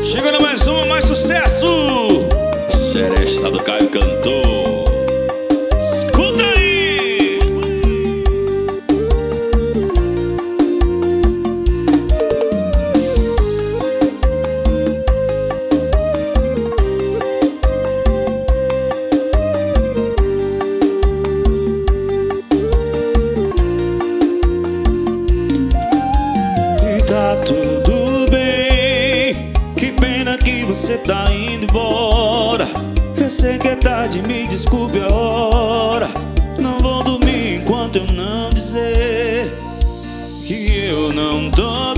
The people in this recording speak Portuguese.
Chegando mais uma, mais sucesso. Seresta do Caio Cantor. Escuta aí. E tá tudo bem, que pena que você tá indo embora. Eu sei que é tarde, me desculpe a hora. Não vou dormir enquanto eu não dizer que eu não tô